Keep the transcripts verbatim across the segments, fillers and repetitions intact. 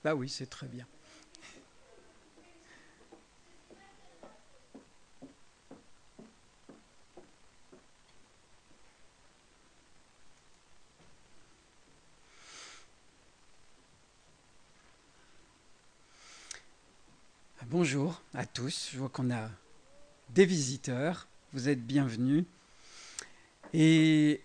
Bah oui, c'est très bien. Bonjour à tous, je vois qu'on a des visiteurs, vous êtes bienvenus. Et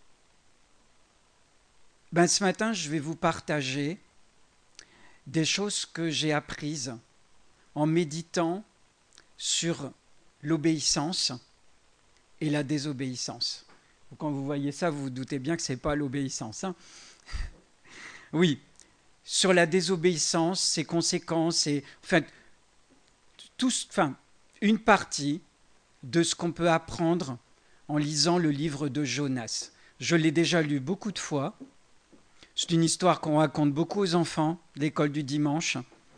ben, ce matin, je vais vous partager des choses que j'ai apprises en méditant sur l'obéissance et la désobéissance. Quand vous voyez ça, vous vous doutez bien que ce n'est pas l'obéissance. Hein. Oui, sur la désobéissance, ses conséquences, et enfin, tout, enfin, une partie de ce qu'on peut apprendre en lisant le livre de Jonas. Je l'ai déjà lu beaucoup de fois. C'est une histoire qu'on raconte beaucoup aux enfants, l'école du dimanche,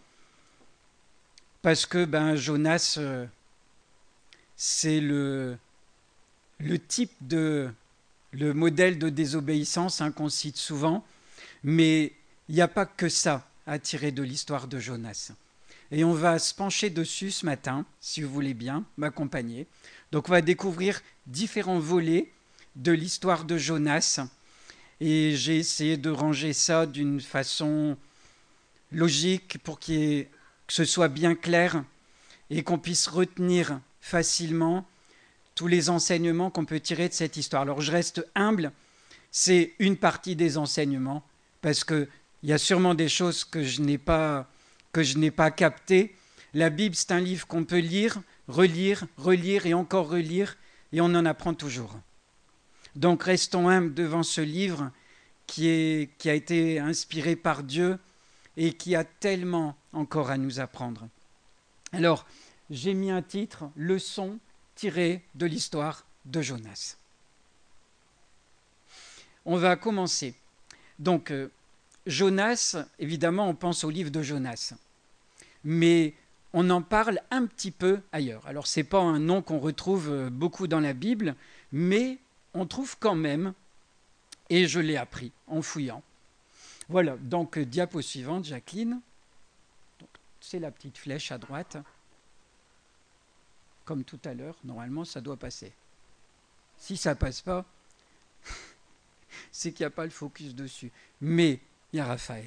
parce que ben, Jonas, euh, c'est le, le type de, le modèle de désobéissance hein, qu'on cite souvent, mais il n'y a pas que ça à tirer de l'histoire de Jonas. Et on va se pencher dessus ce matin, si vous voulez bien m'accompagner. Donc on va découvrir différents volets de l'histoire de Jonas. Et j'ai essayé de ranger ça d'une façon logique pour qu'il y ait, que ce soit bien clair et qu'on puisse retenir facilement tous les enseignements qu'on peut tirer de cette histoire. Alors je reste humble, c'est une partie des enseignements, parce qu'il y a sûrement des choses que je n'ai pas, que je n'ai pas captées. La Bible, c'est un livre qu'on peut lire, relire, relire et encore relire, et on en apprend toujours. Donc restons humbles devant ce livre qui, est, qui a été inspiré par Dieu et qui a tellement encore à nous apprendre. Alors, j'ai mis un titre, Leçon tirée de l'histoire de Jonas. On va commencer. Donc, euh, Jonas, évidemment, on pense au livre de Jonas. Mais on en parle un petit peu ailleurs. Alors, ce n'est pas un nom qu'on retrouve beaucoup dans la Bible, mais on trouve quand même, et je l'ai appris en fouillant. Voilà, donc diapo suivante, Jacqueline. Donc, c'est la petite flèche à droite. Comme tout à l'heure, normalement, ça doit passer. Si ça ne passe pas, c'est qu'il n'y a pas le focus dessus. Mais il y a Raphaël.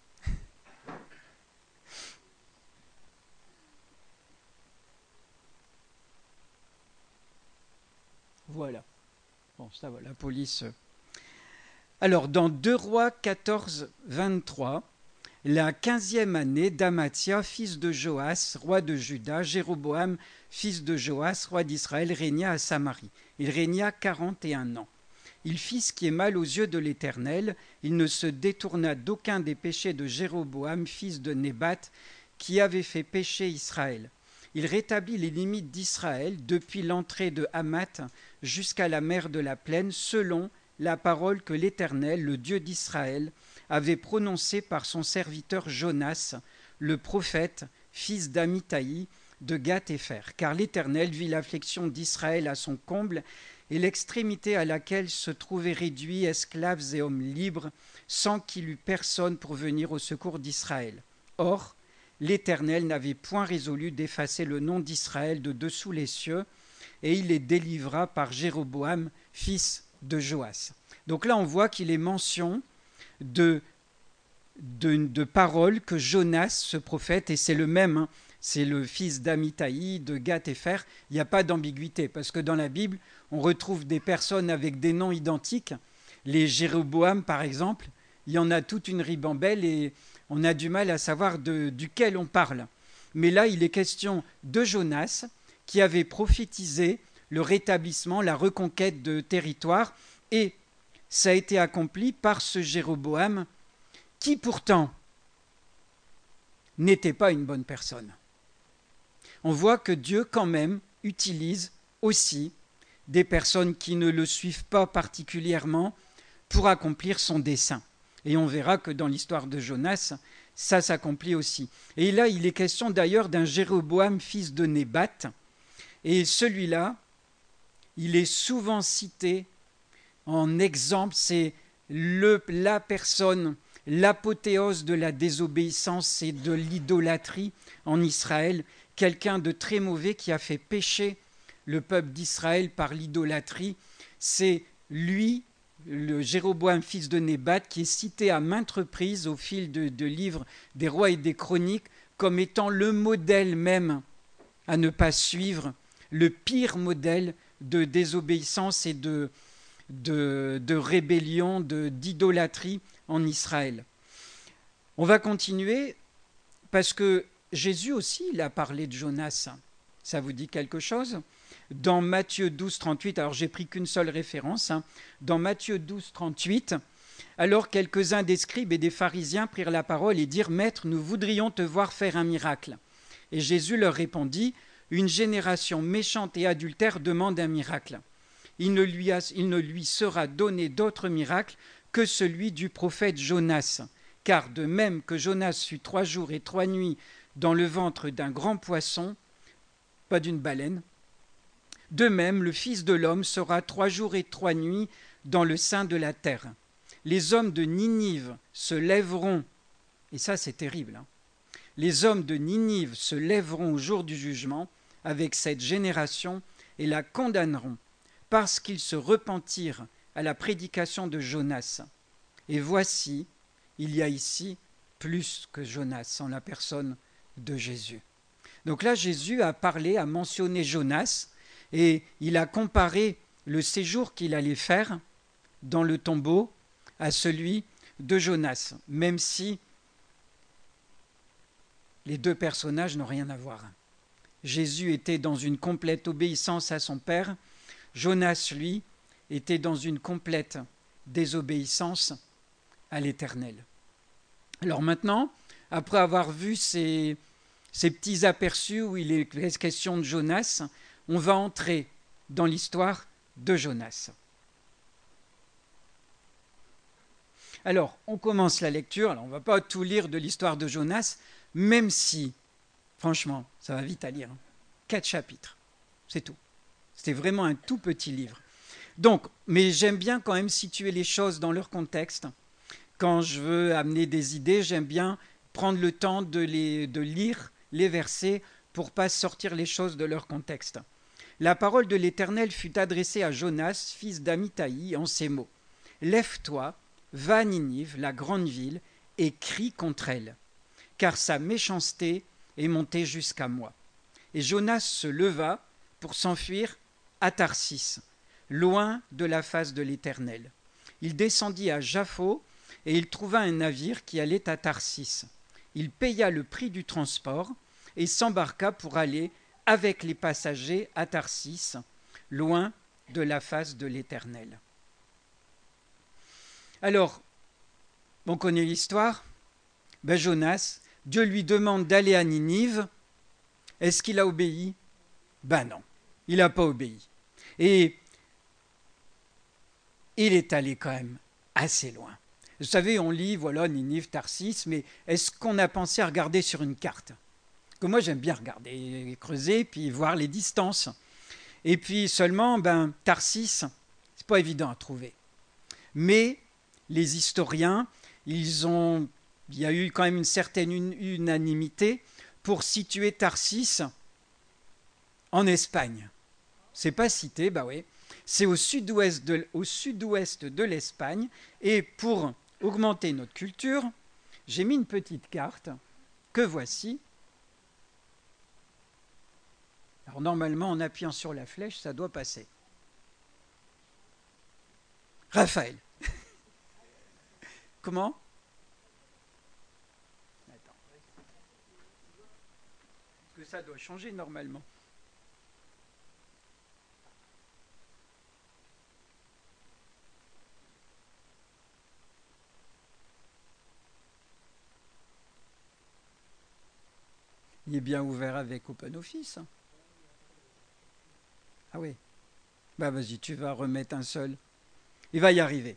Voilà. Bon, ça va, la police. Alors, dans deux Rois quatorze, vingt-trois, la quinzième année d'Amathia, fils de Joas, roi de Juda, Jéroboam, fils de Joas, roi d'Israël, régna à Samarie. Il régna quarante et un ans. Il fit ce qui est mal aux yeux de l'Éternel. Il ne se détourna d'aucun des péchés de Jéroboam, fils de Nébat, qui avait fait pécher Israël. Il rétablit les limites d'Israël depuis l'entrée de Hamath jusqu'à la mer de la Plaine, selon la parole que l'Éternel, le Dieu d'Israël, avait prononcée par son serviteur Jonas, le prophète, fils d'Amithaï, de Gath-Hépher. Car l'Éternel vit l'affliction d'Israël à son comble, et l'extrémité à laquelle se trouvaient réduits esclaves et hommes libres, sans qu'il eût personne pour venir au secours d'Israël. Or, l'Éternel n'avait point résolu d'effacer le nom d'Israël de dessous les cieux, et il les délivra par Jéroboam, fils de Joas. Donc là, on voit qu'il est mention de, de, de paroles que Jonas, ce prophète, et c'est le même, hein, c'est le fils d'Amithaï, de Gath-Hépher, il n'y a pas d'ambiguïté, parce que dans la Bible, on retrouve des personnes avec des noms identiques. Les Jéroboam, par exemple, il y en a toute une ribambelle et on a du mal à savoir de, duquel on parle. Mais là, il est question de Jonas, qui avait prophétisé le rétablissement, la reconquête de territoire, et ça a été accompli par ce Jéroboam, qui pourtant n'était pas une bonne personne. On voit que Dieu quand même utilise aussi des personnes qui ne le suivent pas particulièrement pour accomplir son dessein. Et on verra que dans l'histoire de Jonas, ça s'accomplit aussi. Et là, il est question d'ailleurs d'un Jéroboam, fils de Nébat. Et celui-là, il est souvent cité en exemple, c'est le, la personne l'apothéose de la désobéissance et de l'idolâtrie en Israël, quelqu'un de très mauvais qui a fait pécher le peuple d'Israël par l'idolâtrie. C'est lui, le Jéroboam, fils de Nébat, qui est cité à maintes reprises au fil de, de livres des rois et des chroniques comme étant le modèle même à ne pas suivre, le pire modèle de désobéissance et de, de, de rébellion, de, d'idolâtrie en Israël. On va continuer parce que Jésus aussi, il a parlé de Jonas. Ça vous dit quelque chose ? Dans Matthieu douze, trente-huit, alors j'ai pris qu'une seule référence, hein, dans Matthieu douze, trente-huit, alors quelques-uns des scribes et des pharisiens prirent la parole et dirent « Maître, nous voudrions te voir faire un miracle. » Et Jésus leur répondit « Une génération méchante et adultère demande un miracle. Il ne lui, a, il ne lui sera donné d'autre miracle que celui du prophète Jonas. Car de même que Jonas fut trois jours et trois nuits dans le ventre d'un grand poisson, pas d'une baleine, de même, le Fils de l'homme sera trois jours et trois nuits dans le sein de la terre. Les hommes de Ninive se lèveront, et ça c'est terrible, hein, les hommes de Ninive se lèveront au jour du jugement avec cette génération et la condamneront, parce qu'ils se repentirent à la prédication de Jonas. Et voici, il y a ici plus que Jonas en la personne de Jésus. Donc là, Jésus a parlé, a mentionné Jonas, et il a comparé le séjour qu'il allait faire dans le tombeau à celui de Jonas, même si les deux personnages n'ont rien à voir. Jésus était dans une complète obéissance à son Père, Jonas, lui, était dans une complète désobéissance à l'Éternel. Alors maintenant, après avoir vu ces, ces petits aperçus où il est question de Jonas, on va entrer dans l'histoire de Jonas. Alors, on commence la lecture. Alors, on ne va pas tout lire de l'histoire de Jonas, même si, franchement, ça va vite à lire. Hein. Quatre chapitres, c'est tout. C'était vraiment un tout petit livre. Donc, mais j'aime bien quand même situer les choses dans leur contexte. Quand je veux amener des idées, j'aime bien prendre le temps de, les, de lire les versets pour ne pas sortir les choses de leur contexte. La parole de l'Éternel fut adressée à Jonas, fils d'Amithaï, en ces mots. « Lève-toi, va à Ninive, la grande ville, et crie contre elle, car sa méchanceté est montée jusqu'à moi. » Et Jonas se leva pour s'enfuir à Tarsis, loin de la face de l'Éternel. Il descendit à Jaffo, et il trouva un navire qui allait à Tarsis. Il paya le prix du transport et s'embarqua pour aller avec les passagers à Tarsis, loin de la face de l'Éternel. Alors, on connaît l'histoire. Ben Jonas, Dieu lui demande d'aller à Ninive. Est-ce qu'il a obéi? Ben non, il n'a pas obéi. Et il est allé quand même assez loin. Vous savez, on lit, voilà, Ninive, Tarsis, mais est-ce qu'on a pensé à regarder sur une carte? Que moi, j'aime bien regarder, creuser, puis voir les distances. Et puis seulement, ben, Tarsis, c'est pas évident à trouver. Mais les historiens, ils ont, il y a eu quand même une certaine unanimité pour situer Tarsis en Espagne. C'est pas cité, bah oui. C'est au sud-ouest de, au sud-ouest de l'Espagne. Et pour augmenter notre culture, j'ai mis une petite carte que voici. Alors normalement, en appuyant sur la flèche, ça doit passer. Raphaël. Comment? Attends. Parce que ça doit changer normalement. Il est bien ouvert avec OpenOffice. Ah oui. Bah vas-y, tu vas remettre un seul. Il va y arriver.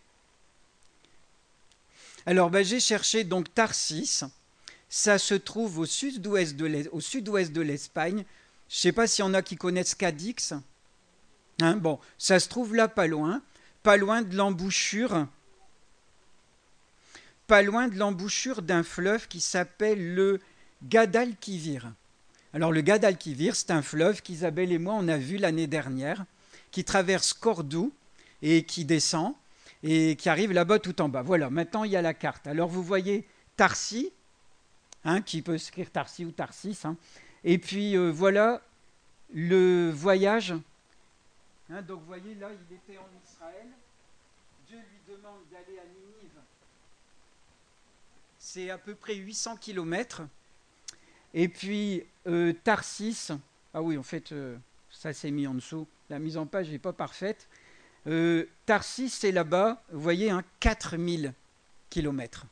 Alors bah, j'ai cherché donc Tarsis. Ça se trouve au sud-ouest de, au sud-ouest de l'Espagne. Je ne sais pas s'il y en a qui connaissent Cadix. Hein, bon, ça se trouve là pas loin. Pas loin de l'embouchure. pas loin de l'embouchure d'un fleuve qui s'appelle le Guadalquivir. Alors le Guadalquivir, c'est un fleuve qu'Isabelle et moi on a vu l'année dernière, qui traverse Cordoue et qui descend et qui arrive là-bas tout en bas. Voilà, maintenant il y a la carte. Alors vous voyez Tarsis, hein, qui peut écrire Tarsis ou Tarsis, hein, et puis euh, voilà le voyage. Hein, donc vous voyez là, il était en Israël. Dieu lui demande d'aller à Ninive. C'est à peu près huit cents kilomètres. Et puis euh, Tarsis, ah oui, en fait, euh, ça s'est mis en dessous. La mise en page n'est pas parfaite. Euh, Tarsis, c'est là-bas, vous voyez, hein, quatre mille kilomètres.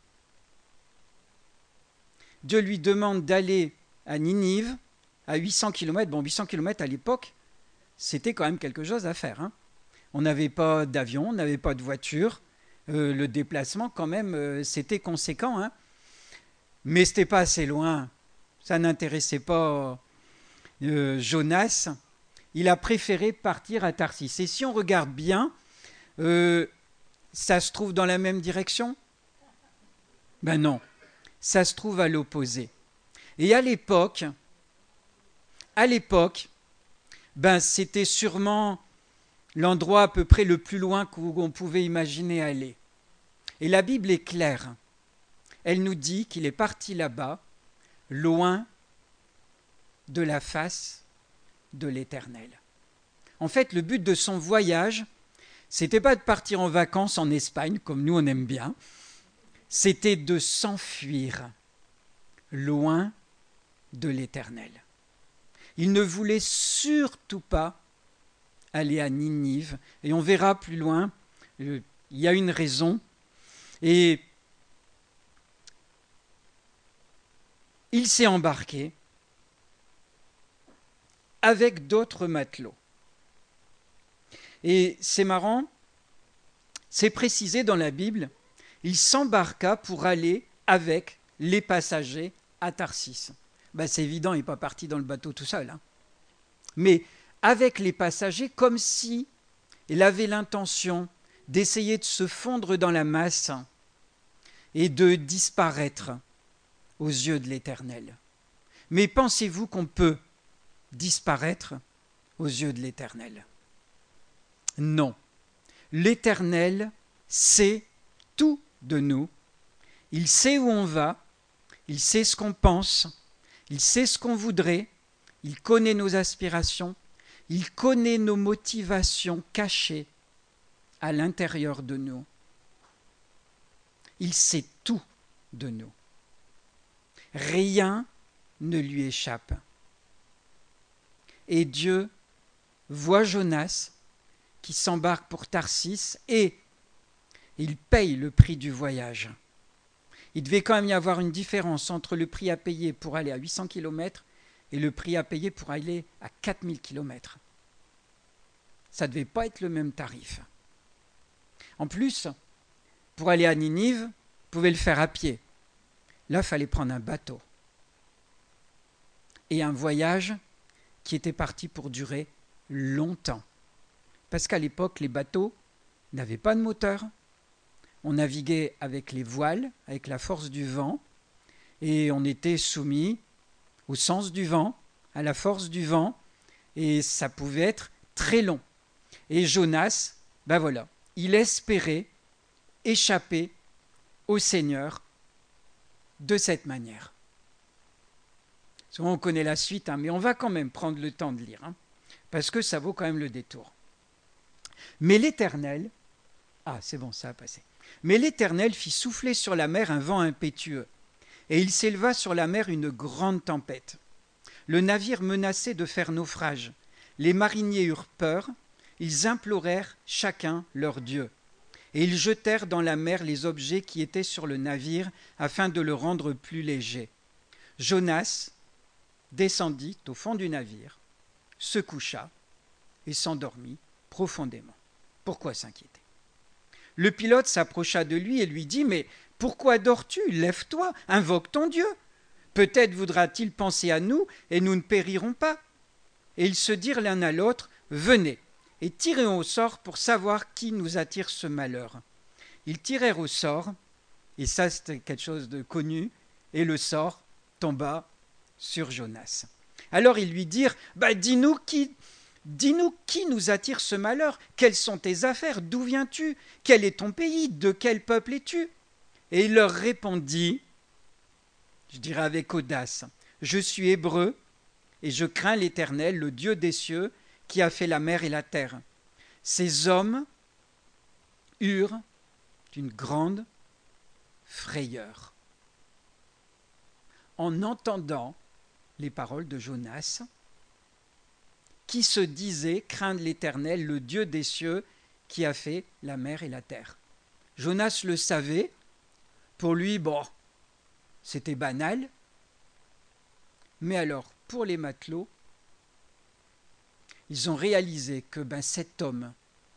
Dieu lui demande d'aller à Ninive, à huit cents kilomètres. Bon, huit cents kilomètres à l'époque, c'était quand même quelque chose à faire. Hein. On n'avait pas d'avion, on n'avait pas de voiture. Euh, le déplacement, quand même, euh, c'était conséquent. Hein. Mais ce n'était pas assez loin. Ça n'intéressait pas euh, Jonas. Il a préféré partir à Tarsis. Et si on regarde bien, euh, ça se trouve dans la même direction? Ben non, ça se trouve à l'opposé. Et à l'époque, à l'époque, ben c'était sûrement l'endroit à peu près le plus loin qu'on pouvait imaginer aller. Et la Bible est claire. Elle nous dit qu'il est parti là-bas, loin de la face de l'Éternel. En fait, le but de son voyage, c'était pas de partir en vacances en Espagne, comme nous on aime bien, c'était de s'enfuir loin de l'Éternel. Il ne voulait surtout pas aller à Ninive, et on verra plus loin, il y a une raison, et il s'est embarqué avec d'autres matelots. Et c'est marrant, c'est précisé dans la Bible, il s'embarqua pour aller avec les passagers à Tarsis. Ben, c'est évident, il n'est pas parti dans le bateau tout seul. Hein. Mais avec les passagers, comme si il avait l'intention d'essayer de se fondre dans la masse et de disparaître aux yeux de l'Éternel. Mais pensez-vous qu'on peut disparaître aux yeux de l'Éternel? Non. L'Éternel sait tout de nous. Il sait où on va, il sait ce qu'on pense, il sait ce qu'on voudrait, il connaît nos aspirations, il connaît nos motivations cachées à l'intérieur de nous. Il sait tout de nous. Rien ne lui échappe. Et Dieu voit Jonas qui s'embarque pour Tarsis et il paye le prix du voyage. Il devait quand même y avoir une différence entre le prix à payer pour aller à huit cents kilomètres et le prix à payer pour aller à quatre mille kilomètres. Ça ne devait pas être le même tarif. En plus, pour aller à Ninive, vous pouvez le faire à pied. Là, il fallait prendre un bateau. Et un voyage qui était parti pour durer longtemps. Parce qu'à l'époque, les bateaux n'avaient pas de moteur. On naviguait avec les voiles, avec la force du vent, et on était soumis au sens du vent, à la force du vent, et ça pouvait être très long. Et Jonas, ben voilà, il espérait échapper au Seigneur de cette manière. Souvent on connaît la suite, hein, mais on va quand même prendre le temps de lire, hein, parce que ça vaut quand même le détour. Mais l'Éternel, ah c'est bon, ça a passé. Mais l'Éternel fit souffler sur la mer un vent impétueux, et il s'éleva sur la mer une grande tempête. Le navire menaçait de faire naufrage. Les mariniers eurent peur, ils implorèrent chacun leur Dieu. Et ils jetèrent dans la mer les objets qui étaient sur le navire afin de le rendre plus léger. Jonas descendit au fond du navire, se coucha et s'endormit profondément. Pourquoi s'inquiéter? Le pilote s'approcha de lui et lui dit « Mais pourquoi dors-tu? Lève-toi, invoque ton Dieu. Peut-être voudra-t-il penser à nous et nous ne périrons pas. » Et ils se dirent l'un à l'autre « Venez, et tirons au sort pour savoir qui nous attire ce malheur. » Ils tirèrent au sort, Et ça, c'était quelque chose de connu. Et le sort tomba sur Jonas. Alors ils lui dirent, bah, dis-nous qui, dis-nous qui nous attire ce malheur? Quelles sont tes affaires? D'où viens-tu? Quel est ton pays? De quel peuple es-tu? Et il leur répondit, je dirais avec audace, je suis hébreu et je crains l'Éternel, le Dieu des cieux, qui a fait la mer et la terre. Ces hommes eurent une grande frayeur en entendant les paroles de Jonas, qui se disait craindre l'Éternel, le Dieu des cieux, qui a fait la mer et la terre. Jonas le savait. Pour lui, bon, c'était banal. Mais alors, pour les matelots, ils ont réalisé que ben, cet homme,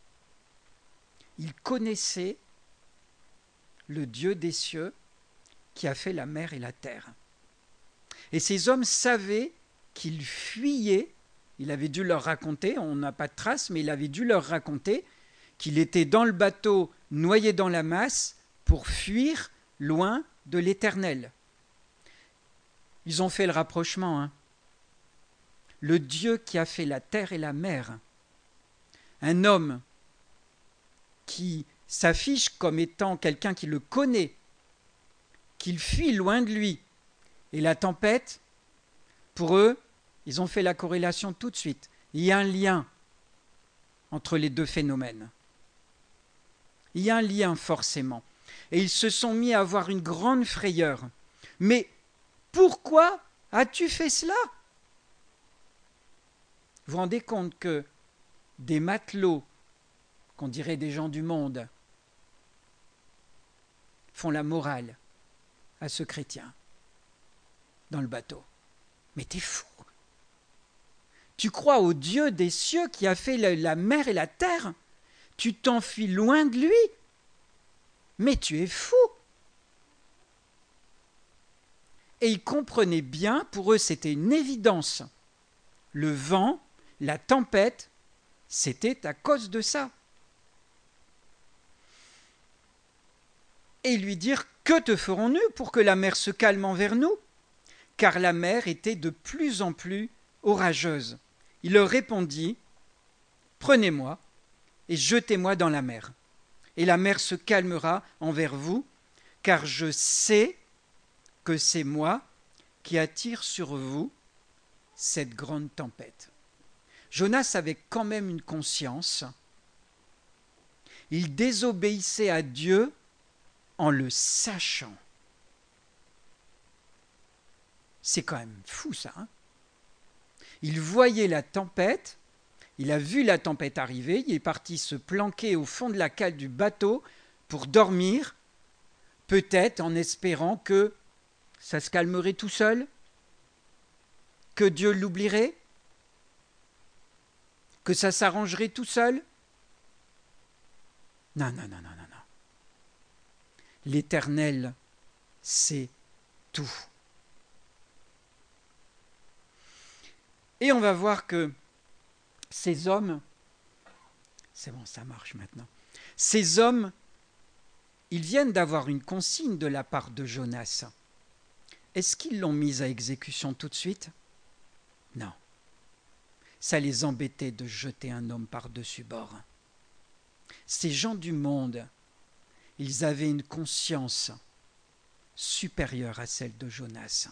il connaissait le Dieu des cieux qui a fait la mer et la terre. Et ces hommes savaient qu'il fuyait, il avait dû leur raconter, on n'a pas de traces, mais il avait dû leur raconter qu'il était dans le bateau, noyé dans la masse, pour fuir loin de l'Éternel. Ils ont fait le rapprochement. Hein. Le Dieu qui a fait la terre et la mer, un homme qui s'affiche comme étant quelqu'un qui le connaît, qu'il fuit loin de lui, et la tempête, pour eux, ils ont fait la corrélation tout de suite. Il y a un lien entre les deux phénomènes. Il y a un lien forcément. Et ils se sont mis à avoir une grande frayeur. Mais pourquoi as-tu fait cela? Vous vous rendez compte que des matelots, qu'on dirait des gens du monde, font la morale à ce chrétien dans le bateau. Mais t'es fou. Tu crois au Dieu des cieux qui a fait la, la mer et la terre? Tu t'enfuis loin de lui? Mais tu es fou. Et ils comprenaient bien, pour eux c'était une évidence. Le vent, la tempête, c'était à cause de ça. Et ils lui dirent, que te ferons-nous pour que la mer se calme envers nous? Car la mer était de plus en plus orageuse. Il leur répondit, prenez-moi et jetez-moi dans la mer. Et la mer se calmera envers vous, car je sais que c'est moi qui attire sur vous cette grande tempête. Jonas avait quand même une conscience. Il désobéissait à Dieu en le sachant. C'est quand même fou ça. Hein? Il voyait la tempête, il a vu la tempête arriver, il est parti se planquer au fond de la cale du bateau pour dormir, peut-être en espérant que ça se calmerait tout seul, que Dieu l'oublierait, que ça s'arrangerait tout seul. Non, non, non, non, non, non. L'Éternel sait tout. Et on va voir que ces hommes, c'est bon, ça marche maintenant, ces hommes, ils viennent d'avoir une consigne de la part de Jonas. Est-ce qu'ils l'ont mise à exécution tout de suite? Non. Ça les embêtait de jeter un homme par-dessus bord. Ces gens du monde, ils avaient une conscience supérieure à celle de Jonas.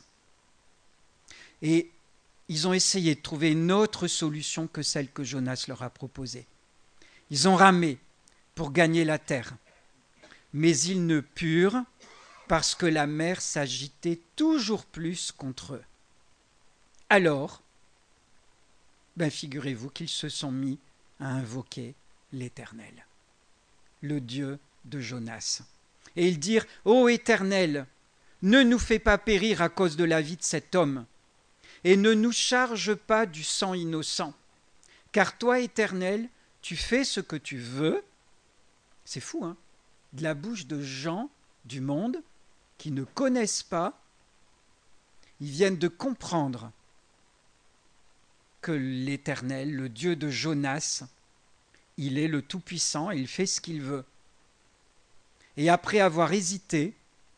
Et ils ont essayé de trouver une autre solution que celle que Jonas leur a proposée. Ils ont ramé pour gagner la terre, mais ils ne purent parce que la mer s'agitait toujours plus contre eux. Alors, ben figurez-vous qu'ils se sont mis à invoquer l'Éternel, le Dieu de Jonas. Et ils dirent, « Ô Éternel, ne nous fais pas périr à cause de la vie de cet homme, et ne nous charge pas du sang innocent, car toi, Éternel, tu fais ce que tu veux. » C'est fou, hein? De la bouche de gens du monde qui ne connaissent pas, ils viennent de comprendre que l'Éternel, le Dieu de Jonas, il est le Tout-Puissant et il fait ce qu'il veut. Et après avoir hésité,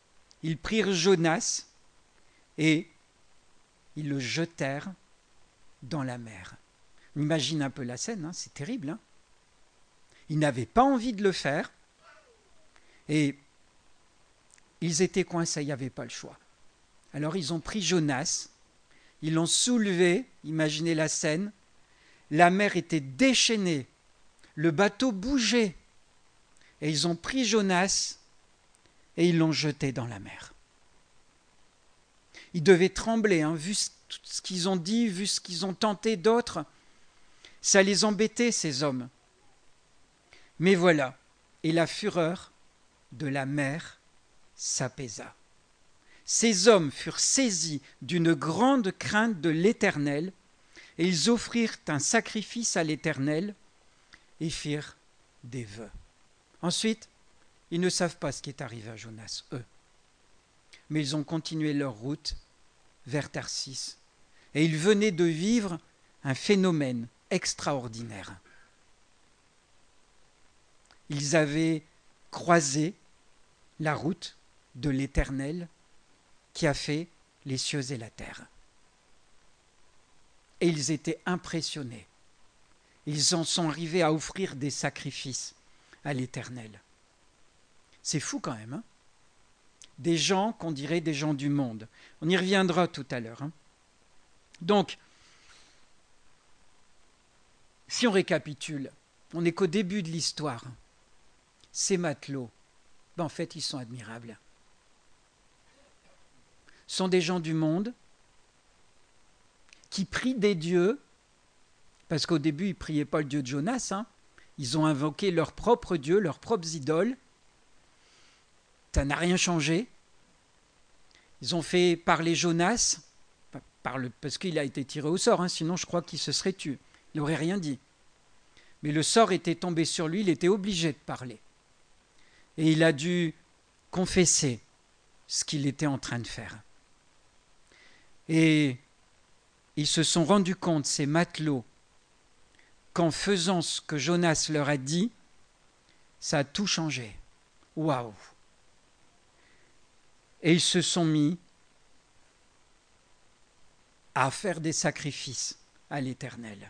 ils prirent Jonas et ils le jetèrent dans la mer. On imagine un peu la scène, hein, c'est terrible. Hein. Ils n'avaient pas envie de le faire et ils étaient coincés, il n'y avait pas le choix. Alors ils ont pris Jonas, ils l'ont soulevé, imaginez la scène, la mer était déchaînée, le bateau bougeait et ils ont pris Jonas et ils l'ont jeté dans la mer. Ils devaient trembler, hein, vu ce qu'ils ont dit, vu ce qu'ils ont tenté d'autres. Ça les embêtait, ces hommes. Mais voilà, et la fureur de la mer s'apaisa. Ces hommes furent saisis d'une grande crainte de l'Éternel, et ils offrirent un sacrifice à l'Éternel et firent des vœux. Ensuite, ils ne savent pas ce qui est arrivé à Jonas, eux. Mais ils ont continué leur route vers Tarsis. Et ils venaient de vivre un phénomène extraordinaire. Ils avaient croisé la route de l'Éternel qui a fait les cieux et la terre. Et ils étaient impressionnés. Ils en sont arrivés à offrir des sacrifices à l'Éternel. C'est fou quand même, hein? Des gens qu'on dirait des gens du monde. On y reviendra tout à l'heure. Hein. Donc, si on récapitule, on n'est qu'au début de l'histoire. Ces matelots, ben en fait, ils sont admirables. Ce sont des gens du monde qui prient des dieux, parce qu'au début, ils ne priaient pas le dieu de Jonas, hein. Ils ont invoqué leurs propres dieux, leurs propres idoles. Ça n'a rien changé. Ils ont fait parler Jonas, par le, parce qu'il a été tiré au sort, hein, sinon je crois qu'il se serait tué. Il n'aurait rien dit. Mais le sort était tombé sur lui, il était obligé de parler. Et il a dû confesser ce qu'il était en train de faire. Et ils se sont rendus compte, ces matelots, qu'en faisant ce que Jonas leur a dit, ça a tout changé. Waouh! Et ils se sont mis à faire des sacrifices à l'Éternel.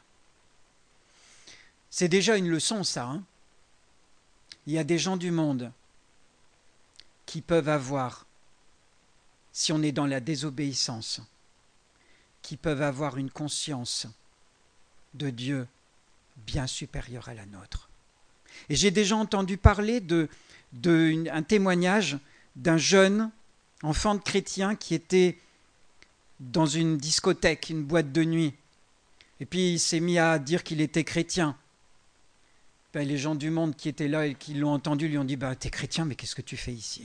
C'est déjà une leçon, ça. Hein. Il y a des gens du monde qui peuvent avoir, si on est dans la désobéissance, qui peuvent avoir une conscience de Dieu bien supérieure à la nôtre. Et j'ai déjà entendu parler de, de un témoignage d'un jeune enfant de chrétien qui était dans une discothèque, une boîte de nuit. Et puis il s'est mis à dire qu'il était chrétien. Ben, les gens du monde qui étaient là et qui l'ont entendu lui ont dit ben, « T'es chrétien, mais qu'est-ce que tu fais ici ?»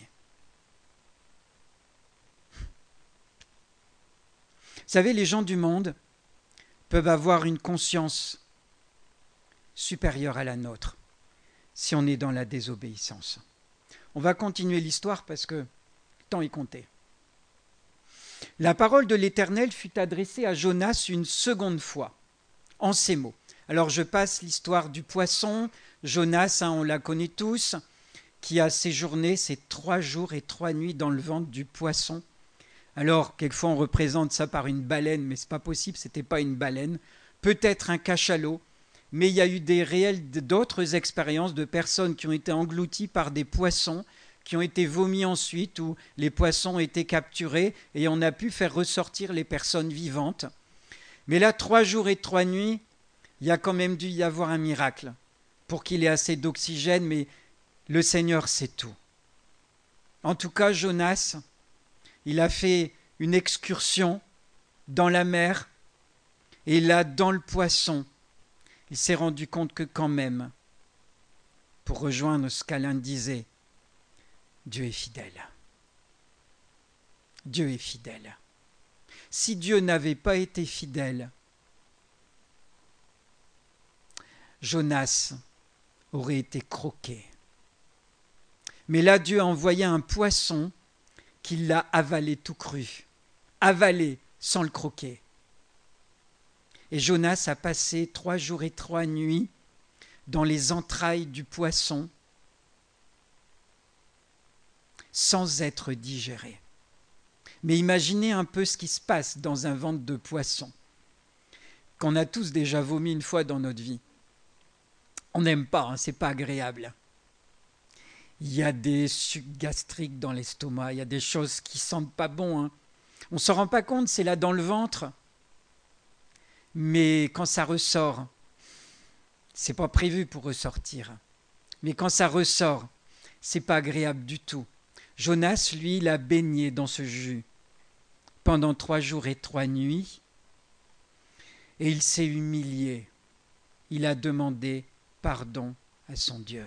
Vous savez, les gens du monde peuvent avoir une conscience supérieure à la nôtre si on est dans la désobéissance. On va continuer l'histoire parce que le temps est compté. La parole de l'Éternel fut adressée à Jonas une seconde fois, en ces mots. Alors je passe l'histoire du poisson. Jonas, hein, on la connaît tous, qui a séjourné ces trois jours et trois nuits dans le ventre du poisson. Alors, quelquefois on représente ça par une baleine, mais ce n'est pas possible, ce n'était pas une baleine. Peut-être un cachalot, mais il y a eu des réelles, d'autres expériences de personnes qui ont été englouties par des poissons, qui ont été vomis ensuite, où les poissons ont été capturés et on a pu faire ressortir les personnes vivantes. Mais là, trois jours et trois nuits, il y a quand même dû y avoir un miracle pour qu'il ait assez d'oxygène, mais le Seigneur sait tout. En tout cas, Jonas, il a fait une excursion dans la mer et là, dans le poisson, il s'est rendu compte que quand même, pour rejoindre ce qu'Alain disait, Dieu est fidèle. Dieu est fidèle. Si Dieu n'avait pas été fidèle, Jonas aurait été croqué. Mais là, Dieu a envoyé un poisson qui l'a avalé tout cru, avalé sans le croquer. Et Jonas a passé trois jours et trois nuits dans les entrailles du poisson. sans être digéré. Mais imaginez un peu ce qui se passe dans un ventre de poisson, qu'on a tous déjà vomi une fois dans notre vie. On n'aime pas, hein, c'est pas agréable. Il y a des sucs gastriques dans l'estomac, il y a des choses qui sentent pas bon. Hein. On ne s'en rend pas compte, c'est là dans le ventre. Mais quand ça ressort, c'est pas prévu pour ressortir. Mais quand ça ressort, c'est pas agréable du tout. Jonas, lui, il a baigné dans ce jus pendant trois jours et trois nuits, et il s'est humilié. Il a demandé pardon à son Dieu.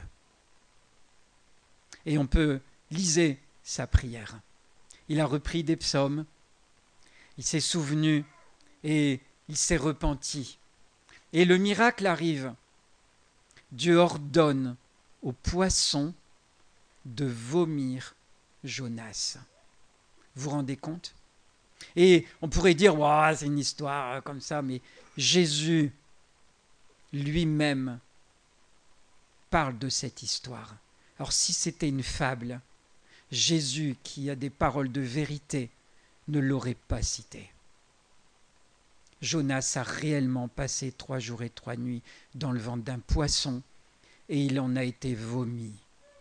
Et on peut liser sa prière. Il a repris des psaumes, il s'est souvenu et il s'est repenti. Et le miracle arrive. Dieu ordonne aux poissons de vomir Jonas. Vous vous rendez compte? Et on pourrait dire, wow, c'est une histoire comme ça, mais Jésus lui-même parle de cette histoire. Alors si c'était une fable, Jésus, qui a des paroles de vérité, ne l'aurait pas cité. Jonas a réellement passé trois jours et trois nuits dans le ventre d'un poisson et il en a été vomi.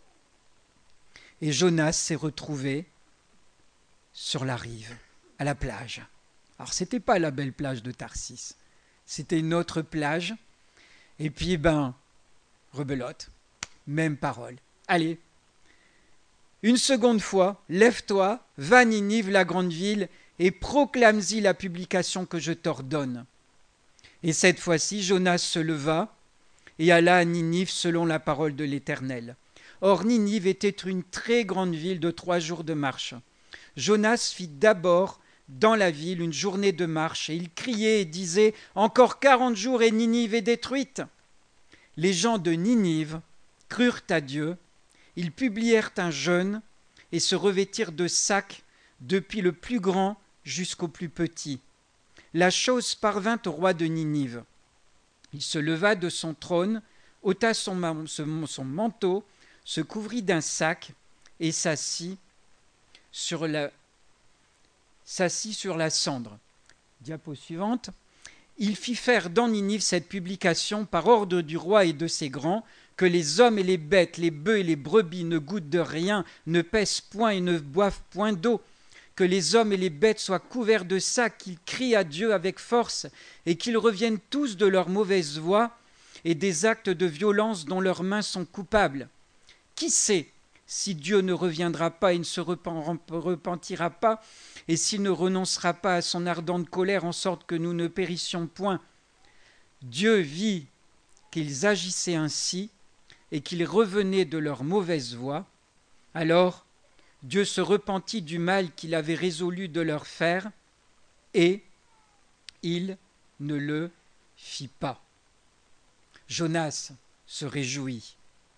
Et Jonas s'est retrouvé sur la rive, à la plage. Alors ce n'était pas la belle plage de Tarsis, c'était une autre plage. Et puis, ben, rebelote, même parole. Allez, une seconde fois, lève-toi, va à Ninive, la grande ville, et proclame-y la publication que je t'ordonne. Et cette fois-ci, Jonas se leva et alla à Ninive selon la parole de l'Éternel. Or, Ninive était une très grande ville de trois jours de marche. Jonas fit d'abord dans la ville une journée de marche, et il criait et disait « Encore quarante jours et Ninive est détruite !» Les gens de Ninive crurent à Dieu, ils publièrent un jeûne et se revêtirent de sacs depuis le plus grand jusqu'au plus petit. La chose parvint au roi de Ninive. Il se leva de son trône, ôta son, son manteau, se couvrit d'un sac et s'assit sur la, s'assit sur la cendre. Diapo suivante. Il fit faire dans Ninive cette publication par ordre du roi et de ses grands, que les hommes et les bêtes, les bœufs et les brebis ne goûtent de rien, ne pèsent point et ne boivent point d'eau, que les hommes et les bêtes soient couverts de sacs, qu'ils crient à Dieu avec force, et qu'ils reviennent tous de leur mauvaise voie et des actes de violence dont leurs mains sont coupables. Qui sait si Dieu ne reviendra pas et ne se repentira pas, et s'il ne renoncera pas à son ardente colère en sorte que nous ne périssions point. Dieu vit qu'ils agissaient ainsi et qu'ils revenaient de leur mauvaise voie. Alors Dieu se repentit du mal qu'il avait résolu de leur faire et il ne le fit pas. Jonas se réjouit.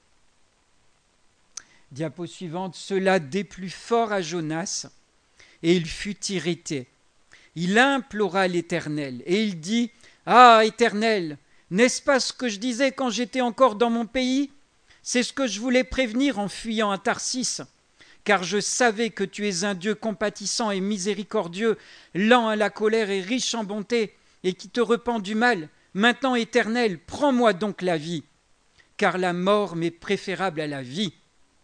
Diapo suivante. Cela déplut fort à Jonas et il fut irrité. Il implora l'Éternel et il dit « Ah, Éternel, n'est-ce pas ce que je disais quand j'étais encore dans mon pays ? C'est ce que je voulais prévenir en fuyant à Tarsis, car je savais que tu es un Dieu compatissant et miséricordieux, lent à la colère et riche en bonté, et qui te repent du mal. Maintenant, Éternel, prends-moi donc la vie, car la mort m'est préférable à la vie. »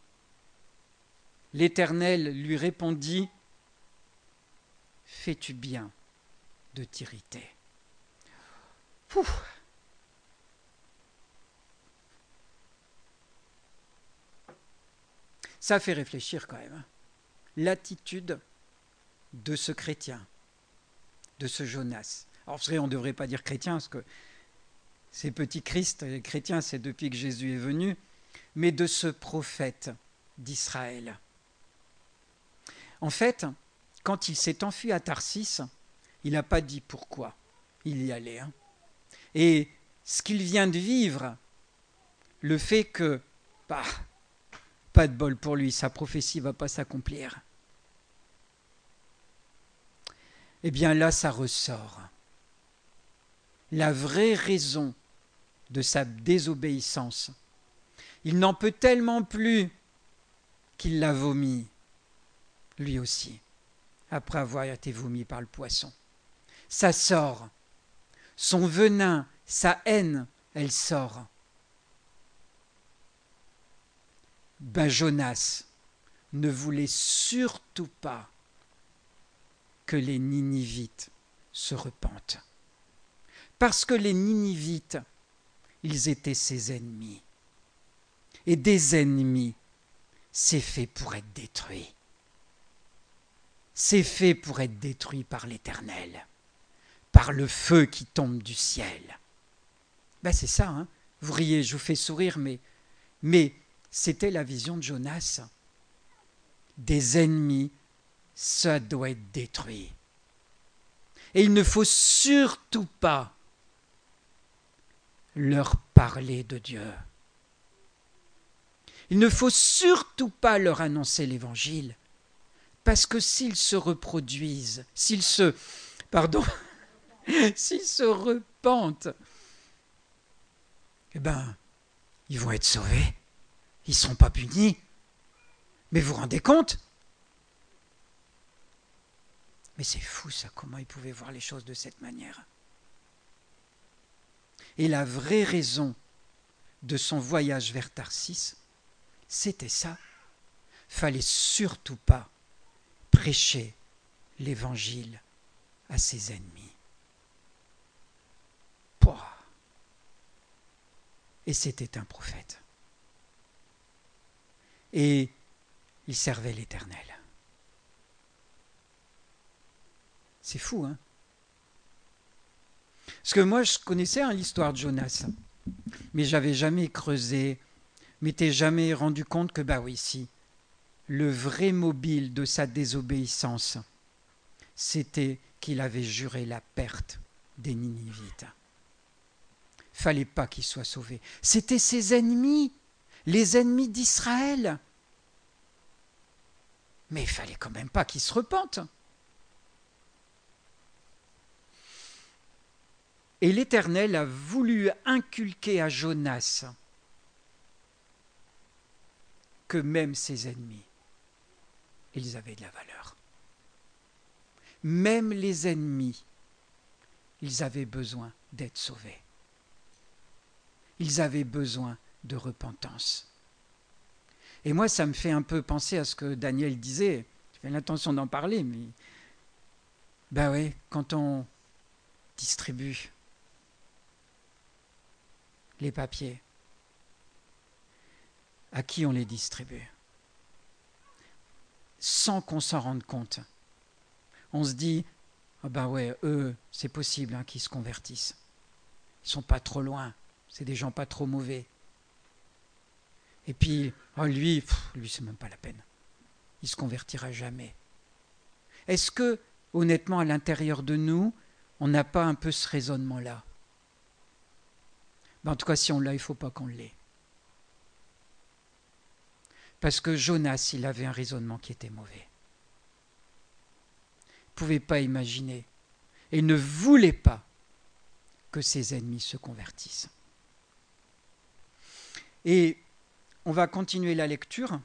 L'Éternel lui répondit « Fais-tu bien de t'irriter ?» Pouf. Ça fait réfléchir quand même. L'attitude de ce chrétien, de ce Jonas. Alors, c'est vrai, on ne devrait pas dire chrétien, parce que ces petits Christ, les chrétiens, c'est depuis que Jésus est venu, mais de ce prophète d'Israël. En fait, quand il s'est enfui à Tarsis, il n'a pas dit pourquoi il y allait. Hein. Et ce qu'il vient de vivre, le fait que, bah, pas de bol pour lui, sa prophétie ne va pas s'accomplir. Eh bien là, ça ressort. La vraie raison de sa désobéissance. Il n'en peut tellement plus qu'il l'a vomi. lui aussi, après avoir été vomi par le poisson. Ça sort. Son venin, sa haine, elle sort. Ben Jonas ne voulait surtout pas que les Ninivites se repentent. Parce que les Ninivites, ils étaient ses ennemis. Et des ennemis, c'est fait pour être détruit. C'est fait pour être détruit par l'Éternel, par le feu qui tombe du ciel. Ben c'est ça, hein. Vous riez, je vous fais sourire, mais, mais c'était la vision de Jonas. Des ennemis, ça doit être détruit. Et il ne faut surtout pas leur parler de Dieu. Il ne faut surtout pas leur annoncer l'Évangile, parce que s'ils se reproduisent, s'ils se, pardon, s'ils se repentent, eh ben, ils vont être sauvés. Ils ne seront pas punis. Mais vous vous rendez compte? Mais c'est fou ça, comment ils pouvaient voir les choses de cette manière. Et la vraie raison de son voyage vers Tarsis, c'était ça. Fallait surtout pas prêcher l'évangile à ses ennemis. Pouah. Et c'était un prophète. Et il servait l'Éternel. C'est fou, hein? Parce que moi, je connaissais hein, l'histoire de Jonas, mais j'avais jamais creusé, m'étais jamais rendu compte que, bah oui, si, le vrai mobile de sa désobéissance, c'était qu'il avait juré la perte des Ninivites. Fallait pas qu'il soit sauvé. C'était ses ennemis, les ennemis d'Israël. Mais il fallait quand même pas qu'il se repente. Et l'Éternel a voulu inculquer à Jonas que même ses ennemis, ils avaient de la valeur. Même les ennemis, ils avaient besoin d'être sauvés. Ils avaient besoin de repentance. Et moi, ça me fait un peu penser à ce que Daniel disait. J'ai l'intention d'en parler, mais... Ben oui, quand on distribue les papiers, à qui on les distribue? Sans qu'on s'en rende compte. On se dit, ah ben ouais, eux, c'est possible hein, qu'ils se convertissent. Ils sont pas trop loin, c'est des gens pas trop mauvais. Et puis, oh lui, pff, lui, c'est même pas la peine. Il se convertira jamais. Est-ce que, honnêtement, à l'intérieur de nous, on n'a pas un peu ce raisonnement-là? Ben, en tout cas, si on l'a, il ne faut pas qu'on l'ait. Parce que Jonas, il avait un raisonnement qui était mauvais. Il ne pouvait pas imaginer. Et il ne voulait pas que ses ennemis se convertissent. Et on va continuer la lecture.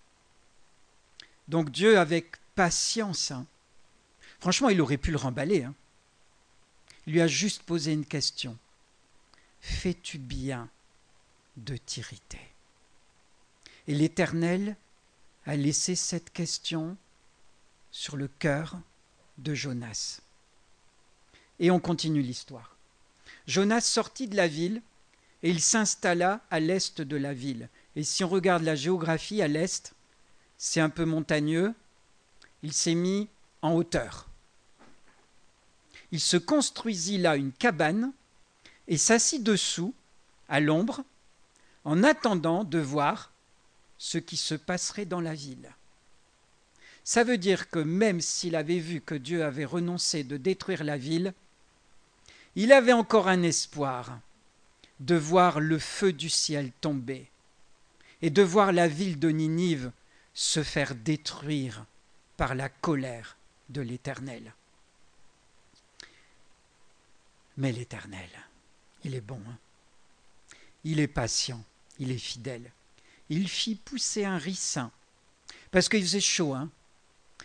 Donc Dieu, avec patience, hein, franchement, il aurait pu le remballer. Hein. Il lui a juste posé une question. Fais-tu bien de t'irriter? Et l'Éternel a laissé cette question sur le cœur de Jonas. Et on continue l'histoire. Jonas sortit de la ville et il s'installa à l'est de la ville. Et si on regarde la géographie à l'est, c'est un peu montagneux. Il s'est mis en hauteur. Il se construisit là une cabane et s'assit dessous, à l'ombre, en attendant de voir ce qui se passerait dans la ville. Ça veut dire que même s'il avait vu que Dieu avait renoncé de détruire la ville, il avait encore un espoir de voir le feu du ciel tomber et de voir la ville de Ninive se faire détruire par la colère de l'Éternel. Mais l'Éternel, il est bon, hein? Il est patient, il est fidèle. Il fit pousser un ricin, parce qu'il faisait chaud, hein?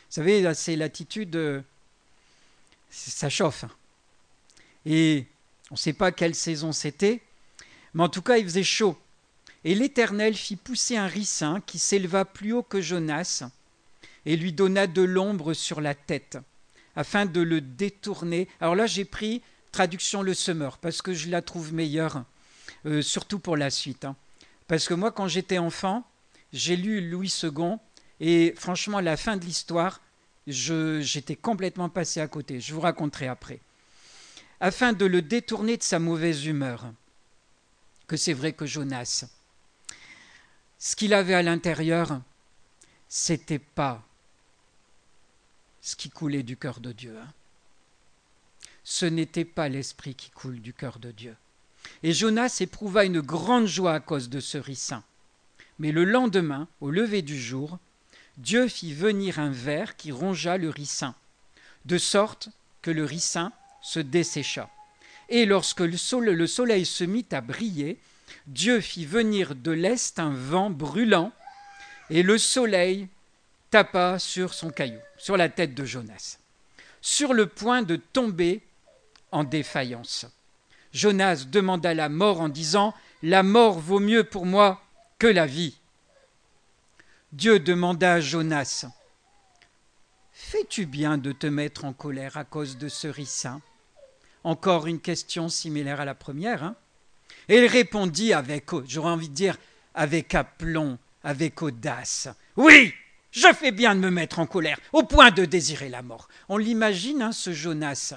savez, là, c'est l'attitude, euh, ça chauffe. Et on ne sait pas quelle saison c'était, mais en tout cas, il faisait chaud. Et l'Éternel fit pousser un ricin qui s'éleva plus haut que Jonas et lui donna de l'ombre sur la tête, afin de le détourner. Alors là, j'ai pris traduction Le Semeur, parce que je la trouve meilleure, euh, surtout pour la suite. Hein. Parce que moi, quand j'étais enfant, j'ai lu Louis second, et franchement, à la fin de l'histoire, je, j'étais complètement passé à côté. Je vous raconterai après. Afin de le détourner de sa mauvaise humeur, que c'est vrai que Jonas, ce qu'il avait à l'intérieur, c'était pas ce qui coulait du cœur de Dieu. Hein. Ce n'était pas l'esprit qui coule du cœur de Dieu. Et Jonas éprouva une grande joie à cause de ce ricin. Mais le lendemain, au lever du jour, Dieu fit venir un ver qui rongea le ricin, de sorte que le ricin se dessécha. Et lorsque le soleil se mit à briller, Dieu fit venir de l'est un vent brûlant, et le soleil tapa sur son caillou, sur la tête de Jonas, sur le point de tomber en défaillance. Jonas demanda la mort en disant « La mort vaut mieux pour moi que la vie. » Dieu demanda à Jonas « Fais-tu bien de te mettre en colère à cause de ce ricin ?» Encore une question similaire à la première. Hein. Et il répondit avec, j'aurais envie de dire, avec aplomb, avec audace. « Oui, je fais bien de me mettre en colère, au point de désirer la mort. » On l'imagine, hein, ce Jonas.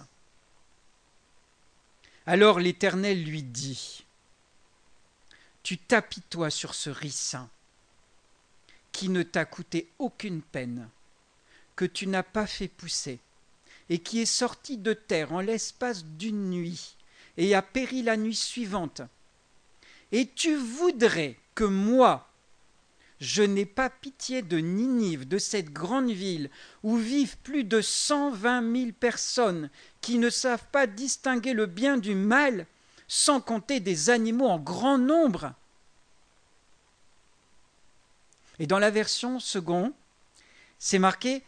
Alors l'Éternel lui dit, « Tu t'apitoies sur ce ricin qui ne t'a coûté aucune peine, que tu n'as pas fait pousser, et qui est sorti de terre en l'espace d'une nuit, et a péri la nuit suivante. Et tu voudrais que moi, je n'ai pas pitié de Ninive, de cette grande ville, où vivent plus de cent vingt mille personnes qui ne savent pas distinguer le bien du mal, sans compter des animaux en grand nombre. » Et dans la version seconde, c'est marqué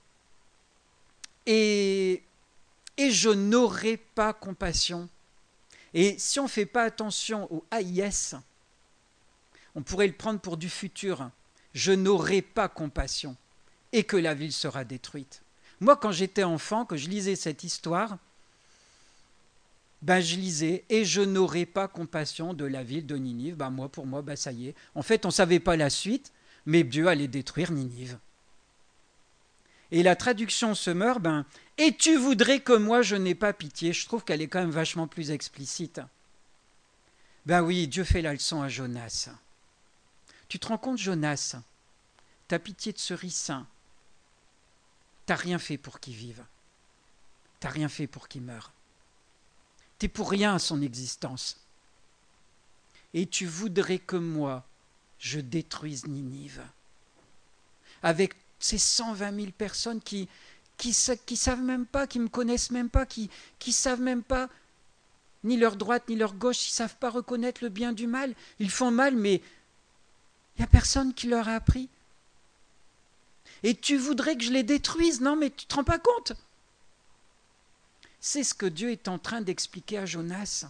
« Et, et je n'aurai pas compassion. » Et si on ne fait pas attention au A I S, on pourrait le prendre pour du futur. Je n'aurai pas compassion et que la ville sera détruite. Moi, quand j'étais enfant, que je lisais cette histoire, ben je lisais et je n'aurai pas compassion de la ville de Ninive. Ben moi, pour moi, ben ça y est. En fait, on ne savait pas la suite, mais Dieu allait détruire Ninive. Et la traduction se meurt, ben, et tu voudrais que moi je n'ai pas pitié. Je trouve qu'elle est quand même vachement plus explicite. Ben oui, Dieu fait la leçon à Jonas. Tu te rends compte, Jonas, t'as pitié de ce ricin. T'as rien fait pour qu'il vive. T'as rien fait pour qu'il meure. T'es pour rien à son existence. Et tu voudrais que moi, je détruise Ninive. Avec ces cent vingt mille personnes qui qui qui savent même pas, qui me connaissent même pas, qui qui savent même pas ni leur droite ni leur gauche, ils savent pas reconnaître le bien du mal. Ils font mal, mais il y a personne qui leur a appris. Et tu voudrais que je les détruise? Non, mais tu te rends pas compte? C'est ce que Dieu est en train d'expliquer à Jonas.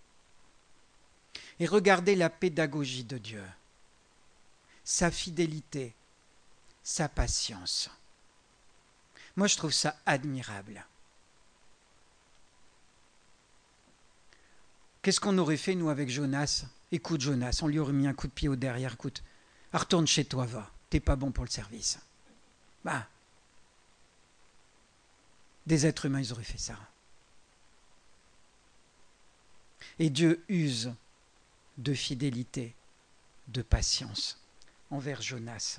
Et regardez la pédagogie de Dieu, sa fidélité, sa patience. Moi, je trouve ça admirable. Qu'est-ce qu'on aurait fait, nous, avec Jonas? Écoute, Jonas, on lui aurait mis un coup de pied au derrière. Écoute, retourne chez toi, va. T'es pas bon pour le service. Bah, des êtres humains, ils auraient fait ça. Et Dieu use de fidélité, de patience envers Jonas.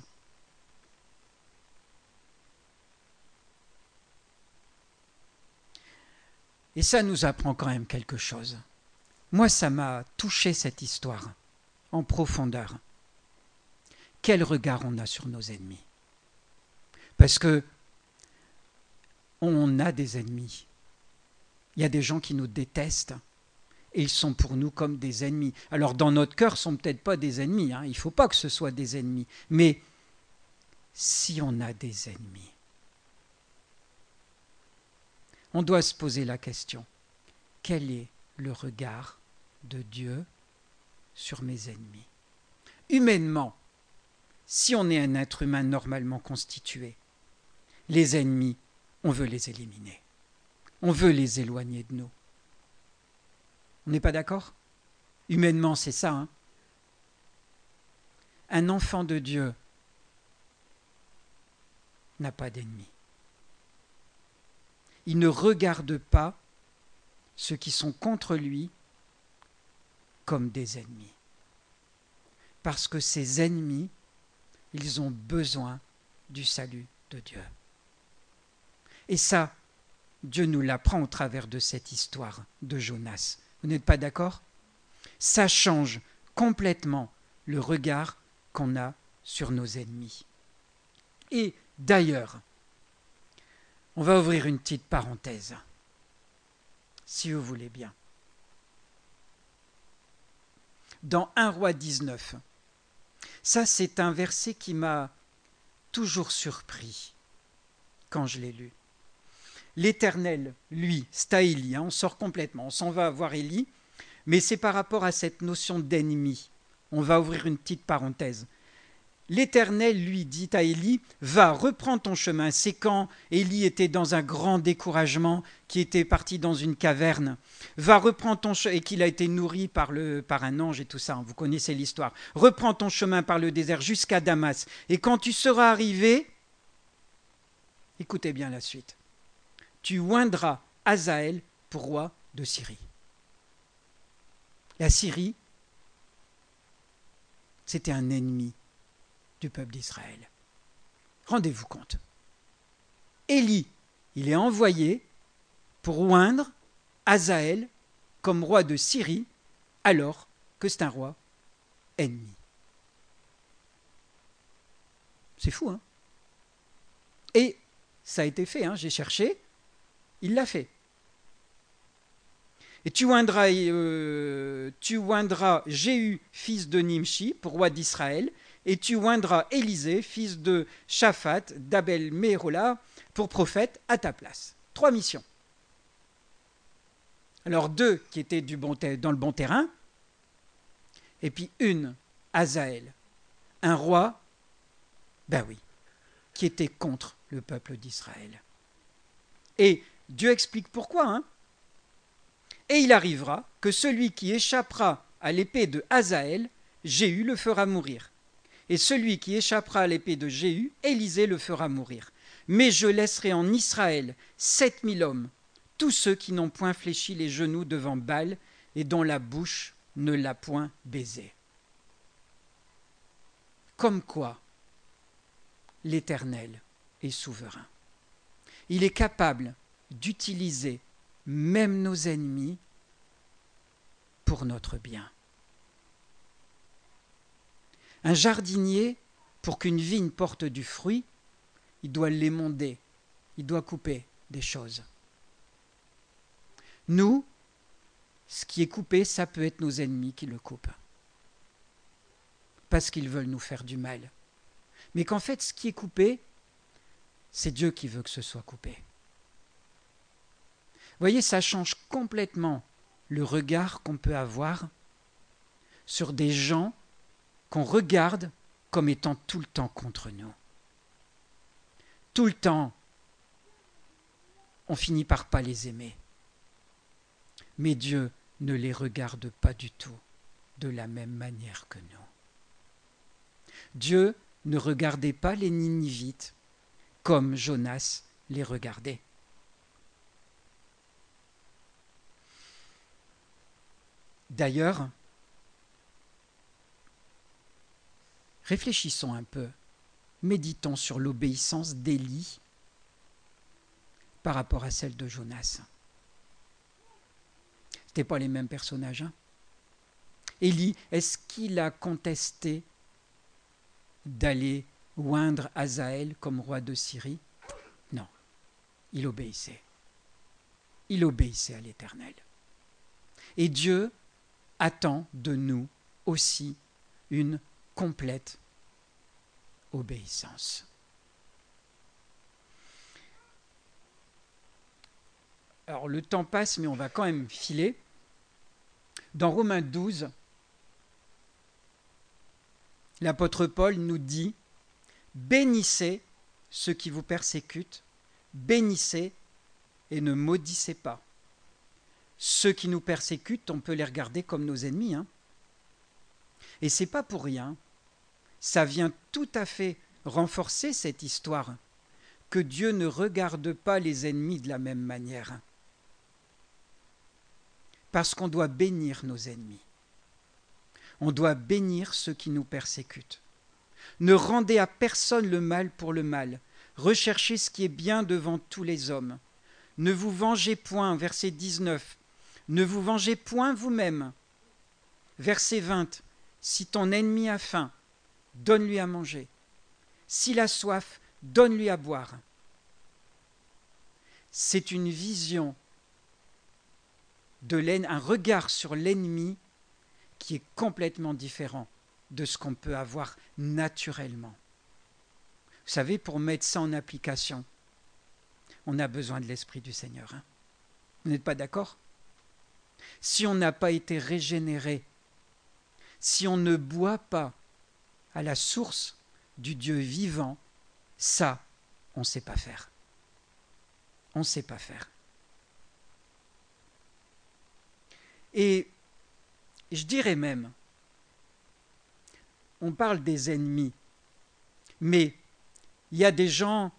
Et ça nous apprend quand même quelque chose. Moi, ça m'a touché cette histoire en profondeur. Quel regard on a sur nos ennemis? Parce que on a des ennemis. Il y a des gens qui nous détestent et ils sont pour nous comme des ennemis. Alors dans notre cœur, ce ne sont peut-être pas des ennemis, hein. Il ne faut pas que ce soit des ennemis. Mais si on a des ennemis, on doit se poser la question, quel est le regard de Dieu sur mes ennemis? Humainement, si on est un être humain normalement constitué, les ennemis, on veut les éliminer. On veut les éloigner de nous. On n'est pas d'accord? Humainement, c'est ça. Hein? Un enfant de Dieu n'a pas d'ennemis. Il ne regarde pas ceux qui sont contre lui comme des ennemis. Parce que ces ennemis, ils ont besoin du salut de Dieu. Et ça, Dieu nous l'apprend au travers de cette histoire de Jonas. Vous n'êtes pas d'accord? Ça change complètement le regard qu'on a sur nos ennemis. Et d'ailleurs, on va ouvrir une petite parenthèse, si vous voulez bien. Dans un roi dix-neuf, ça c'est un verset qui m'a toujours surpris quand je l'ai lu. L'Éternel, lui, c'est à Élie, hein, on sort complètement, on s'en va voir Élie, mais c'est par rapport à cette notion d'ennemi. On va ouvrir une petite parenthèse. L'Éternel lui dit à Élie, va, reprends ton chemin. C'est quand Élie était dans un grand découragement, qui était parti dans une caverne. Va, reprends ton chemin, et qu'il a été nourri par, le, par un ange et tout ça, vous connaissez l'histoire. Reprends ton chemin par le désert jusqu'à Damas. Et quand tu seras arrivé, écoutez bien la suite, tu oindras Hazaël pour roi de Syrie. La Syrie, c'était un ennemi du peuple d'Israël. Rendez-vous compte. Élie, il est envoyé pour oindre Hazaël comme roi de Syrie, alors que c'est un roi ennemi. C'est fou, hein? Et ça a été fait, hein, j'ai cherché, il l'a fait. Et tu oindras, euh, tu oindras Jéhu, fils de Nimshi, pour roi d'Israël, et tu oindras Élisée, fils de Shaphat, d'Abel-Méhola, pour prophète à ta place. Trois missions. Alors deux qui étaient du bon te- dans le bon terrain, et puis une, Hazaël, un roi, ben oui, qui était contre le peuple d'Israël. Et Dieu explique pourquoi, hein. Et il arrivera que celui qui échappera à l'épée de Hazaël, Jéhu le fera mourir. Et celui qui échappera à l'épée de Jéhu, Élisée le fera mourir. Mais je laisserai en Israël sept mille hommes, tous ceux qui n'ont point fléchi les genoux devant Baal et dont la bouche ne l'a point baisé. Comme quoi, l'Éternel est souverain. Il est capable d'utiliser même nos ennemis pour notre bien. Un jardinier, pour qu'une vigne porte du fruit, il doit l'émonder, il doit couper des choses. Nous, ce qui est coupé, ça peut être nos ennemis qui le coupent. Parce qu'ils veulent nous faire du mal. Mais qu'en fait, ce qui est coupé, c'est Dieu qui veut que ce soit coupé. Vous voyez, ça change complètement le regard qu'on peut avoir sur des gens qu'on regarde comme étant tout le temps contre nous. Tout le temps, on finit par pas les aimer. Mais Dieu ne les regarde pas du tout de la même manière que nous. Dieu ne regardait pas les Ninivites comme Jonas les regardait. D'ailleurs, réfléchissons un peu, méditons sur l'obéissance d'Élie par rapport à celle de Jonas. Ce n'étaient pas les mêmes personnages. Hein. Élie, est-ce qu'il a contesté d'aller oindre Hazaël comme roi de Syrie? Non, il obéissait. Il obéissait à l'Éternel. Et Dieu attend de nous aussi une complète obéissance. alors le temps passe, mais on va quand même filer. Dans Romains douze, l'apôtre Paul nous dit « Bénissez ceux qui vous persécutent, bénissez et ne maudissez pas. » Ceux qui nous persécutent, on peut les regarder comme nos ennemis. Hein. Et ce n'est pas pour rien. Ça vient tout à fait renforcer cette histoire que Dieu ne regarde pas les ennemis de la même manière. Parce qu'on doit bénir nos ennemis. On doit bénir ceux qui nous persécutent. Ne rendez à personne le mal pour le mal. Recherchez ce qui est bien devant tous les hommes. Ne vous vengez point, verset dix-neuf. Ne vous vengez point vous-même. Verset vingt. Si ton ennemi a faim, donne-lui à manger. S'il a soif, donne-lui à boire. C'est une vision de l'ennemi, un regard sur l'ennemi qui est complètement différent de ce qu'on peut avoir naturellement. Vous savez, pour mettre ça en application, on a besoin de l'Esprit du Seigneur. Hein. Vous n'êtes pas d'accord ? Si on n'a pas été régénéré, si on ne boit pas à la source du Dieu vivant, ça, on ne sait pas faire. On ne sait pas faire. Et je dirais même, on parle des ennemis, mais il y a des gens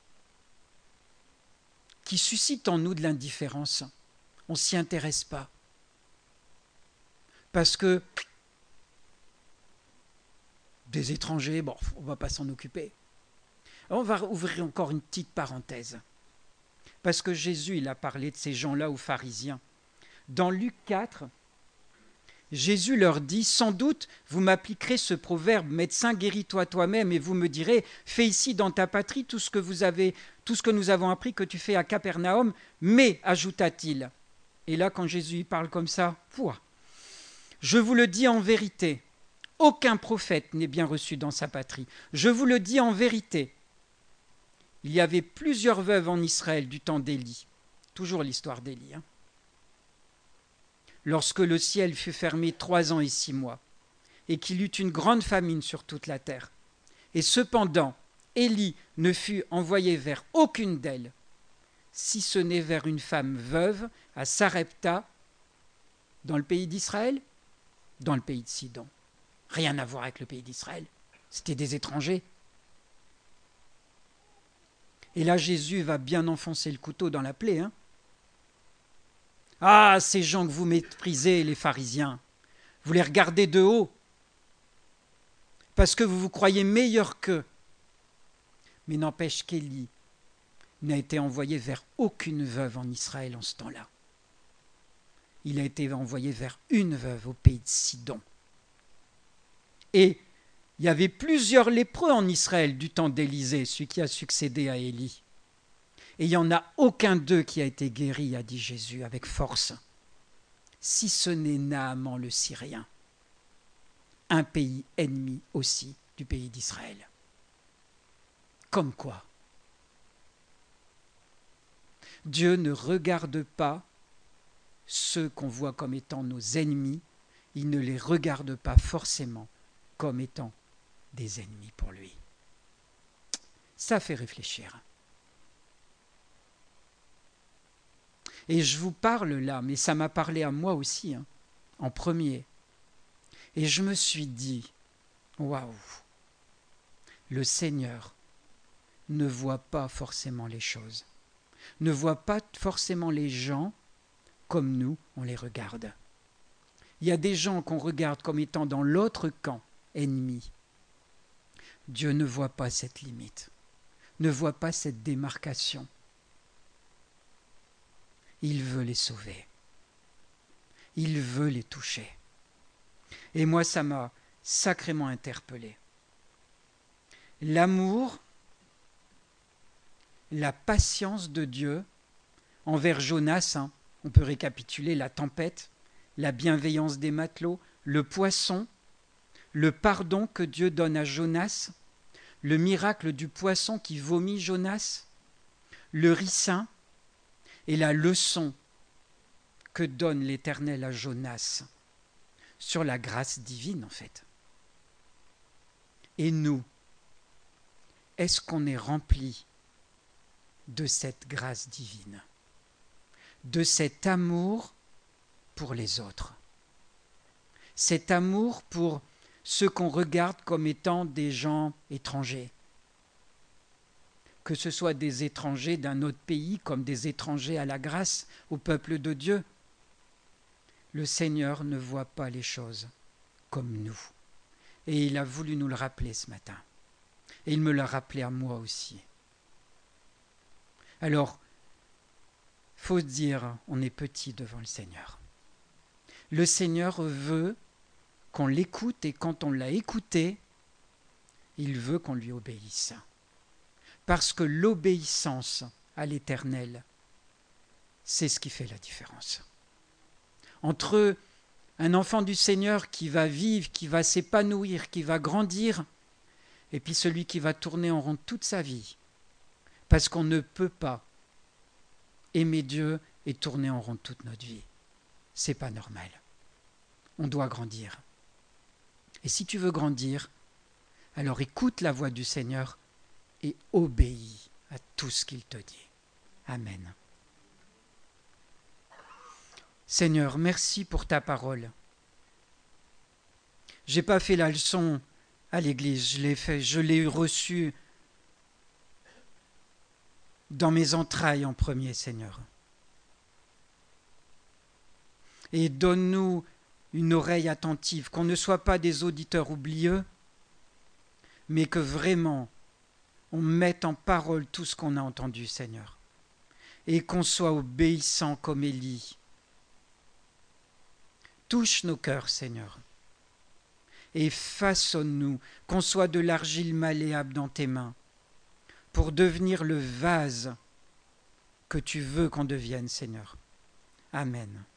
qui suscitent en nous de l'indifférence. On ne s'y intéresse pas. Parce que des étrangers, bon, on ne va pas s'en occuper. On va ouvrir encore une petite parenthèse. Parce que Jésus, il a parlé de ces gens-là aux pharisiens. Dans Luc quatre, Jésus leur dit « Sans doute, vous m'appliquerez ce proverbe, médecin, guéris-toi toi-même, et vous me direz, fais ici dans ta patrie tout ce que vous avez, tout ce que nous avons appris que tu fais à Capernaum, mais, ajouta-t-il. » Et là, quand Jésus parle comme ça, pouah, je vous le dis en vérité, aucun prophète n'est bien reçu dans sa patrie. Je vous le dis en vérité. Il y avait plusieurs veuves en Israël du temps d'Élie. Toujours l'histoire d'Élie. Hein. Lorsque le ciel fut fermé trois ans et six mois, et qu'il y eut une grande famine sur toute la terre. Et cependant, Élie ne fut envoyé vers aucune d'elles, si ce n'est vers une femme veuve à Sarepta, dans le pays d'Israël, dans le pays de Sidon. Rien à voir avec le pays d'Israël. C'était des étrangers. Et là, Jésus va bien enfoncer le couteau dans la plaie. Hein. Ah, ces gens que vous méprisez, les pharisiens, vous les regardez de haut parce que vous vous croyez meilleurs qu'eux. Mais n'empêche qu'Élie n'a été envoyé vers aucune veuve en Israël en ce temps-là. Il a été envoyé vers une veuve au pays de Sidon. Et il y avait plusieurs lépreux en Israël du temps d'Élisée, celui qui a succédé à Élie. Et il n'y en a aucun d'eux qui a été guéri, a dit Jésus avec force, si ce n'est Naaman le Syrien, un pays ennemi aussi du pays d'Israël. Comme quoi, Dieu ne regarde pas ceux qu'on voit comme étant nos ennemis, il ne les regarde pas forcément comme étant des ennemis pour lui. Ça fait réfléchir. Et je vous parle là, mais ça m'a parlé à moi aussi, hein, en premier. Et je me suis dit, waouh, le Seigneur ne voit pas forcément les choses, ne voit pas forcément les gens comme nous, on les regarde. Il y a des gens qu'on regarde comme étant dans l'autre camp, ennemi. Dieu ne voit pas cette limite, ne voit pas cette démarcation. Il veut les sauver. Il veut les toucher. Et moi, ça m'a sacrément interpellé. L'amour, la patience de Dieu envers Jonas, hein, on peut récapituler la tempête, la bienveillance des matelots, le poisson, le pardon que Dieu donne à Jonas, le miracle du poisson qui vomit Jonas, le ricin, et la leçon que donne l'Éternel à Jonas sur la grâce divine en fait. Et nous, est-ce qu'on est rempli de cette grâce divine, de cet amour pour les autres, cet amour pour ceux qu'on regarde comme étant des gens étrangers, que ce soit des étrangers d'un autre pays comme des étrangers à la grâce, au peuple de Dieu. Le Seigneur ne voit pas les choses comme nous. Et il a voulu nous le rappeler ce matin. Et il me l'a rappelé à moi aussi. Alors, faut dire, on est petit devant le Seigneur. Le Seigneur veut qu'on l'écoute et quand on l'a écouté, il veut qu'on lui obéisse. Parce que l'obéissance à l'Éternel, c'est ce qui fait la différence. Entre un enfant du Seigneur qui va vivre, qui va s'épanouir, qui va grandir, et puis celui qui va tourner en rond toute sa vie. Parce qu'on ne peut pas aimer Dieu et tourner en rond toute notre vie. C'est pas normal. On doit grandir. Et si tu veux grandir, alors écoute la voix du Seigneur et obéis à tout ce qu'il te dit. Amen. Seigneur, merci pour ta parole. Je n'ai pas fait la leçon à l'église, je l'ai fait, je l'ai reçue dans mes entrailles en premier, Seigneur. Et donne-nous une oreille attentive, qu'on ne soit pas des auditeurs oublieux, mais que vraiment on mette en parole tout ce qu'on a entendu, Seigneur, et qu'on soit obéissant comme Élie. Touche nos cœurs, Seigneur, et façonne-nous, qu'on soit de l'argile malléable dans tes mains, pour devenir le vase que tu veux qu'on devienne, Seigneur. Amen.